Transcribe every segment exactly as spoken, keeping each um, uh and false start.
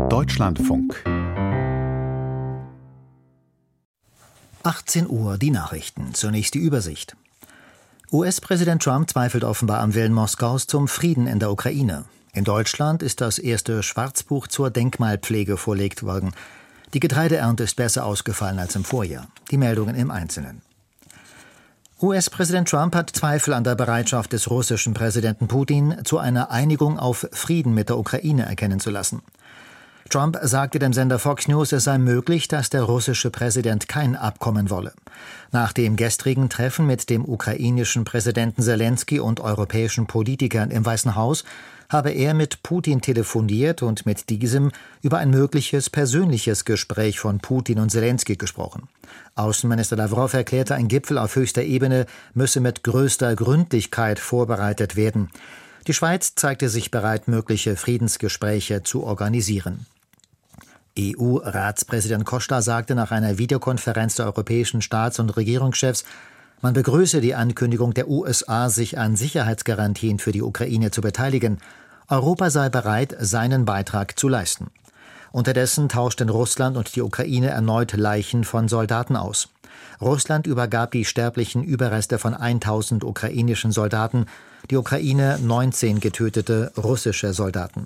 Deutschlandfunk. achtzehn Uhr, die Nachrichten. Zunächst die Übersicht. U S-Präsident Trump zweifelt offenbar am Willen Moskaus zum Frieden in der Ukraine. In Deutschland ist das erste Schwarzbuch zur Denkmalpflege vorgelegt worden. Die Getreideernte ist besser ausgefallen als im Vorjahr. Die Meldungen im Einzelnen. U S-Präsident Trump hat Zweifel an der Bereitschaft des russischen Präsidenten Putin, zu einer Einigung auf Frieden mit der Ukraine erkennen zu lassen. Trump sagte dem Sender Fox News, es sei möglich, dass der russische Präsident kein Abkommen wolle. Nach dem gestrigen Treffen mit dem ukrainischen Präsidenten Selenskyj und europäischen Politikern im Weißen Haus habe er mit Putin telefoniert und mit diesem über ein mögliches persönliches Gespräch von Putin und Selenskyj gesprochen. Außenminister Lawrow erklärte, ein Gipfel auf höchster Ebene müsse mit größter Gründlichkeit vorbereitet werden. Die Schweiz zeigte sich bereit, mögliche Friedensgespräche zu organisieren. E U-Ratspräsident Costa sagte nach einer Videokonferenz der europäischen Staats- und Regierungschefs, man begrüße die Ankündigung der U S A, sich an Sicherheitsgarantien für die Ukraine zu beteiligen. Europa sei bereit, seinen Beitrag zu leisten. Unterdessen tauschten Russland und die Ukraine erneut Leichen von Soldaten aus. Russland übergab die sterblichen Überreste von tausend ukrainischen Soldaten, die Ukraine neunzehn getötete russische Soldaten.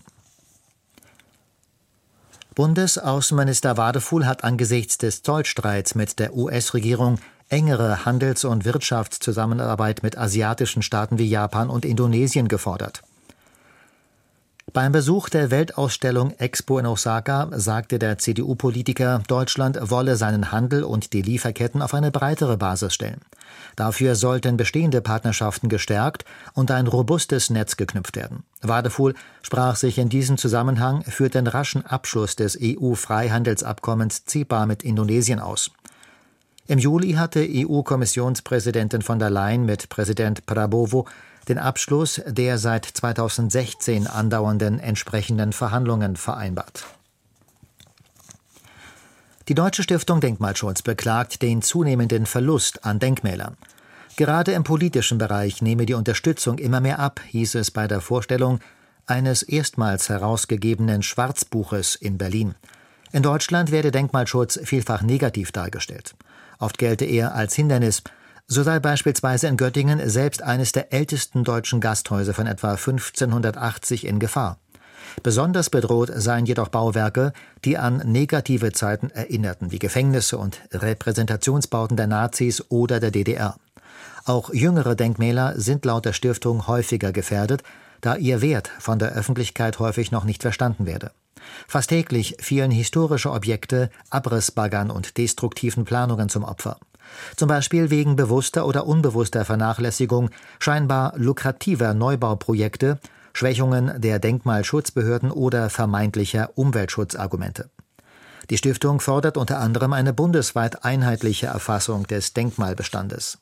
Bundesaußenminister Wadefuhl hat angesichts des Zollstreits mit der U S-Regierung engere Handels- und Wirtschaftszusammenarbeit mit asiatischen Staaten wie Japan und Indonesien gefordert. Beim Besuch der Weltausstellung Expo in Osaka sagte der C D U-Politiker, Deutschland wolle seinen Handel und die Lieferketten auf eine breitere Basis stellen. Dafür sollten bestehende Partnerschaften gestärkt und ein robustes Netz geknüpft werden. Wadefuhl sprach sich in diesem Zusammenhang für den raschen Abschluss des E U-Freihandelsabkommens C E P A mit Indonesien aus. Im Juli hatte E U-Kommissionspräsidentin von der Leyen mit Präsident Prabowo den Abschluss der seit zweitausendsechzehn andauernden entsprechenden Verhandlungen vereinbart. Die Deutsche Stiftung Denkmalschutz beklagt den zunehmenden Verlust an Denkmälern. Gerade im politischen Bereich nehme die Unterstützung immer mehr ab, hieß es bei der Vorstellung eines erstmals herausgegebenen Schwarzbuches in Berlin. In Deutschland werde Denkmalschutz vielfach negativ dargestellt. Oft gelte er als Hindernis. So sei beispielsweise in Göttingen selbst eines der ältesten deutschen Gasthäuser von etwa fünfzehnhundertachtzig in Gefahr. Besonders bedroht seien jedoch Bauwerke, die an negative Zeiten erinnerten, wie Gefängnisse und Repräsentationsbauten der Nazis oder der D D R. Auch jüngere Denkmäler sind laut der Stiftung häufiger gefährdet, da ihr Wert von der Öffentlichkeit häufig noch nicht verstanden werde. Fast täglich fielen historische Objekte Abrissbaggern und destruktiven Planungen zum Opfer. Zum Beispiel wegen bewusster oder unbewusster Vernachlässigung scheinbar lukrativer Neubauprojekte, Schwächungen der Denkmalschutzbehörden oder vermeintlicher Umweltschutzargumente. Die Stiftung fordert unter anderem eine bundesweit einheitliche Erfassung des Denkmalbestandes.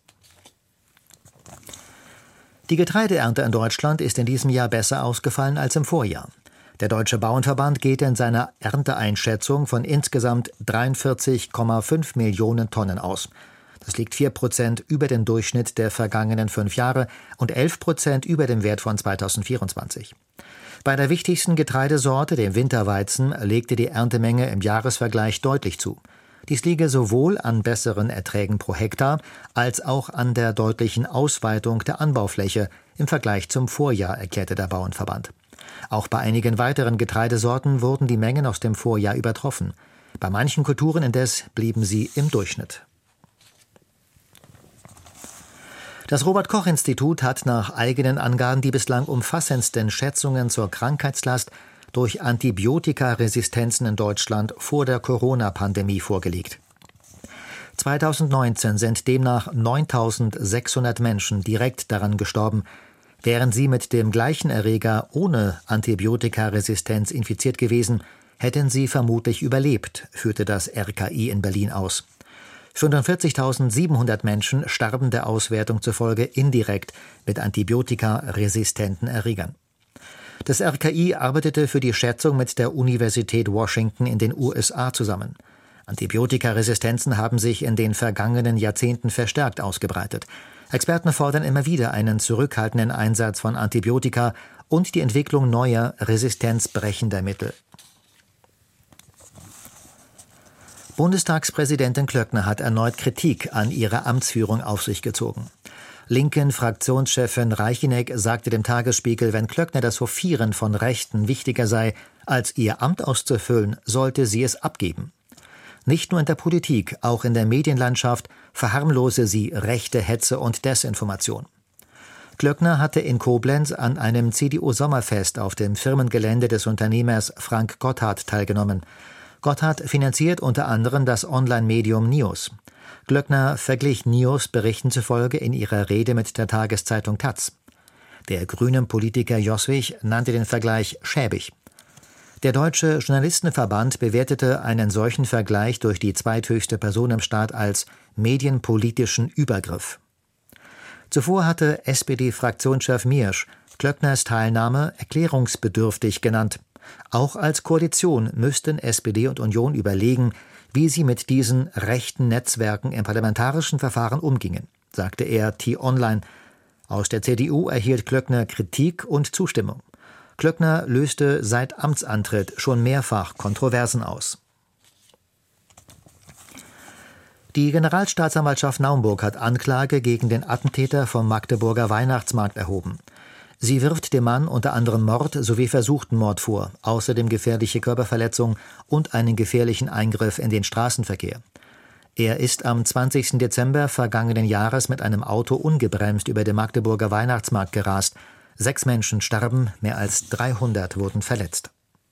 Die Getreideernte in Deutschland ist in diesem Jahr besser ausgefallen als im Vorjahr. Der Deutsche Bauernverband geht in seiner Ernteeinschätzung von insgesamt dreiundvierzig Komma fünf Millionen Tonnen aus. Das liegt vier Prozent über dem Durchschnitt der vergangenen fünf Jahre und elf Prozent über dem Wert von zweitausendvierundzwanzig. Bei der wichtigsten Getreidesorte, dem Winterweizen, legte die Erntemenge im Jahresvergleich deutlich zu. Dies liege sowohl an besseren Erträgen pro Hektar als auch an der deutlichen Ausweitung der Anbaufläche im Vergleich zum Vorjahr, erklärte der Bauernverband. Auch bei einigen weiteren Getreidesorten wurden die Mengen aus dem Vorjahr übertroffen. Bei manchen Kulturen indes blieben sie im Durchschnitt. Das Robert-Koch-Institut hat nach eigenen Angaben die bislang umfassendsten Schätzungen zur Krankheitslast durch Antibiotikaresistenzen in Deutschland vor der Corona-Pandemie vorgelegt. zweitausendneunzehn sind demnach neuntausendsechshundert Menschen direkt daran gestorben. Wären sie mit dem gleichen Erreger ohne Antibiotikaresistenz infiziert gewesen, hätten sie vermutlich überlebt, führte das R K I in Berlin aus. fünfundvierzigtausendsiebenhundert Menschen starben der Auswertung zufolge indirekt mit antibiotikaresistenten Erregern. Das R K I arbeitete für die Schätzung mit der Universität Washington in den U S A zusammen. Antibiotikaresistenzen haben sich in den vergangenen Jahrzehnten verstärkt ausgebreitet. Experten fordern immer wieder einen zurückhaltenden Einsatz von Antibiotika und die Entwicklung neuer resistenzbrechender Mittel. Bundestagspräsidentin Klöckner hat erneut Kritik an ihrer Amtsführung auf sich gezogen. Linken-Fraktionschefin Reichinek sagte dem Tagesspiegel, wenn Klöckner das Hofieren von Rechten wichtiger sei, als ihr Amt auszufüllen, sollte sie es abgeben. Nicht nur in der Politik, auch in der Medienlandschaft verharmlose sie rechte Hetze und Desinformation. Klöckner hatte in Koblenz an einem C D U-Sommerfest auf dem Firmengelände des Unternehmers Frank Gotthard teilgenommen. Gotthard finanziert unter anderem das Online-Medium Nios. Klöckner verglich Nios Berichten zufolge in ihrer Rede mit der Tageszeitung Taz. Der grünen Politiker Joswig nannte den Vergleich schäbig. Der Deutsche Journalistenverband bewertete einen solchen Vergleich durch die zweithöchste Person im Staat als medienpolitischen Übergriff. Zuvor hatte S P D-Fraktionschef Miersch Klöckners Teilnahme erklärungsbedürftig genannt. Auch als Koalition müssten S P D und Union überlegen, wie sie mit diesen rechten Netzwerken im parlamentarischen Verfahren umgingen, sagte er T-Online. Aus der C D U erhielt Klöckner Kritik und Zustimmung. Klöckner löste seit Amtsantritt schon mehrfach Kontroversen aus. Die Generalstaatsanwaltschaft Naumburg hat Anklage gegen den Attentäter vom Magdeburger Weihnachtsmarkt erhoben. Sie wirft dem Mann unter anderem Mord sowie versuchten Mord vor, außerdem gefährliche Körperverletzung und einen gefährlichen Eingriff in den Straßenverkehr. Er ist am zwanzigsten Dezember vergangenen Jahres mit einem Auto ungebremst über den Magdeburger Weihnachtsmarkt gerast. Sechs Menschen starben, mehr als dreihundert wurden verletzt.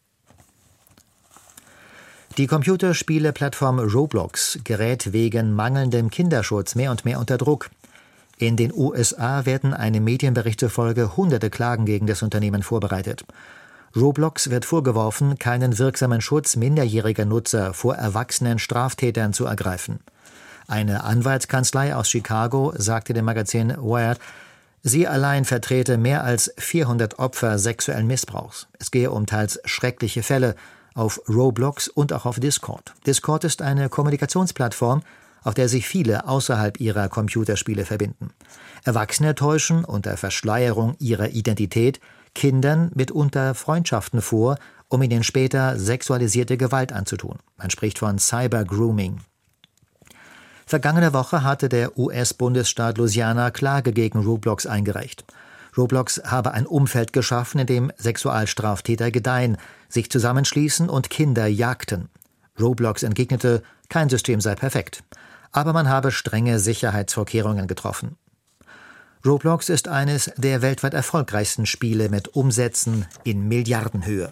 Die Computerspiele-Plattform Roblox gerät wegen mangelndem Kinderschutz mehr und mehr unter Druck. In den U S A werden einem Medienbericht zufolge hunderte Klagen gegen das Unternehmen vorbereitet. Roblox wird vorgeworfen, keinen wirksamen Schutz minderjähriger Nutzer vor erwachsenen Straftätern zu ergreifen. Eine Anwaltskanzlei aus Chicago sagte dem Magazin Wired, sie allein vertrete mehr als vierhundert Opfer sexuellen Missbrauchs. Es gehe um teils schreckliche Fälle auf Roblox und auch auf Discord. Discord ist eine Kommunikationsplattform, auf der sich viele außerhalb ihrer Computerspiele verbinden. Erwachsene täuschen unter Verschleierung ihrer Identität Kindern mitunter Freundschaften vor, um ihnen später sexualisierte Gewalt anzutun. Man spricht von Cyber-Grooming. Vergangene Woche hatte der U S-Bundesstaat Louisiana Klage gegen Roblox eingereicht. Roblox habe ein Umfeld geschaffen, in dem Sexualstraftäter gedeihen, sich zusammenschließen und Kinder jagten. Roblox entgegnete, kein System sei perfekt, aber man habe strenge Sicherheitsvorkehrungen getroffen. Roblox ist eines der weltweit erfolgreichsten Spiele mit Umsätzen in Milliardenhöhe.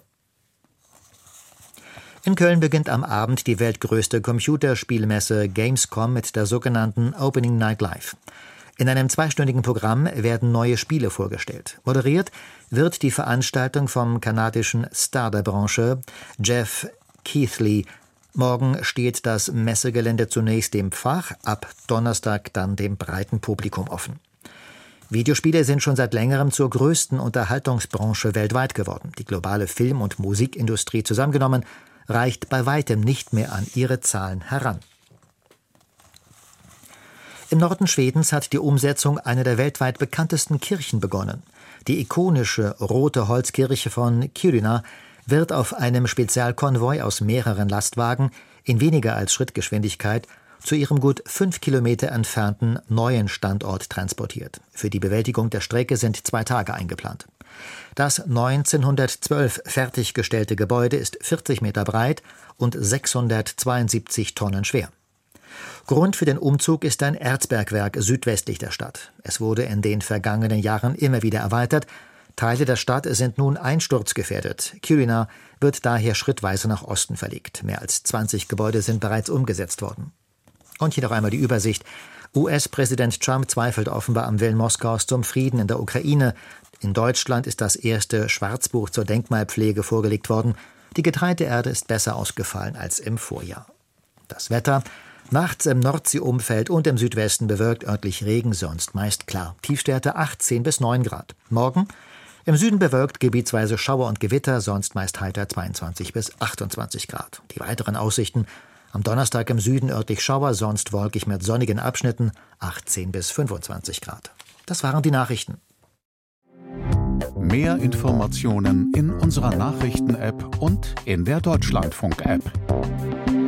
In Köln beginnt am Abend die weltgrößte Computerspielmesse Gamescom mit der sogenannten Opening Night Live. In einem zweistündigen Programm werden neue Spiele vorgestellt. Moderiert wird die Veranstaltung vom kanadischen Star der Branche, Jeff Keighley. Morgen steht das Messegelände zunächst dem Fach, ab Donnerstag dann dem breiten Publikum offen. Videospiele sind schon seit längerem zur größten Unterhaltungsbranche weltweit geworden. Die globale Film- und Musikindustrie zusammengenommen reicht bei weitem nicht mehr an ihre Zahlen heran. Im Norden Schwedens hat die Umsetzung einer der weltweit bekanntesten Kirchen begonnen. Die ikonische rote Holzkirche von Kiruna wird auf einem Spezialkonvoi aus mehreren Lastwagen in weniger als Schrittgeschwindigkeit zu ihrem gut fünf Kilometer entfernten neuen Standort transportiert. Für die Bewältigung der Strecke sind zwei Tage eingeplant. Das neunzehnhundertzwölf fertiggestellte Gebäude ist vierzig Meter breit und sechshundertzweiundsiebzig Tonnen schwer. Grund für den Umzug ist ein Erzbergwerk südwestlich der Stadt. Es wurde in den vergangenen Jahren immer wieder erweitert. Teile der Stadt sind nun einsturzgefährdet. Kiruna wird daher schrittweise nach Osten verlegt. Mehr als zwanzig Gebäude sind bereits umgesetzt worden. Und hier noch einmal die Übersicht. U S-Präsident Trump zweifelt offenbar am Willen Moskaus zum Frieden in der Ukraine. In Deutschland ist das erste Schwarzbuch zur Denkmalpflege vorgelegt worden. Die Getreideerde ist besser ausgefallen als im Vorjahr. Das Wetter. Nachts im Nordseeumfeld und im Südwesten bewölkt, örtlich Regen, sonst meist klar. Tiefstwerte achtzehn bis neun Grad. Morgen im Süden bewölkt, gebietsweise Schauer und Gewitter, sonst meist heiter zweiundzwanzig bis achtundzwanzig Grad. Die weiteren Aussichten: am Donnerstag im Süden örtlich Schauer, sonst wolkig mit sonnigen Abschnitten, achtzehn bis fünfundzwanzig Grad. Das waren die Nachrichten. Mehr Informationen in unserer Nachrichten-App und in der Deutschlandfunk-App.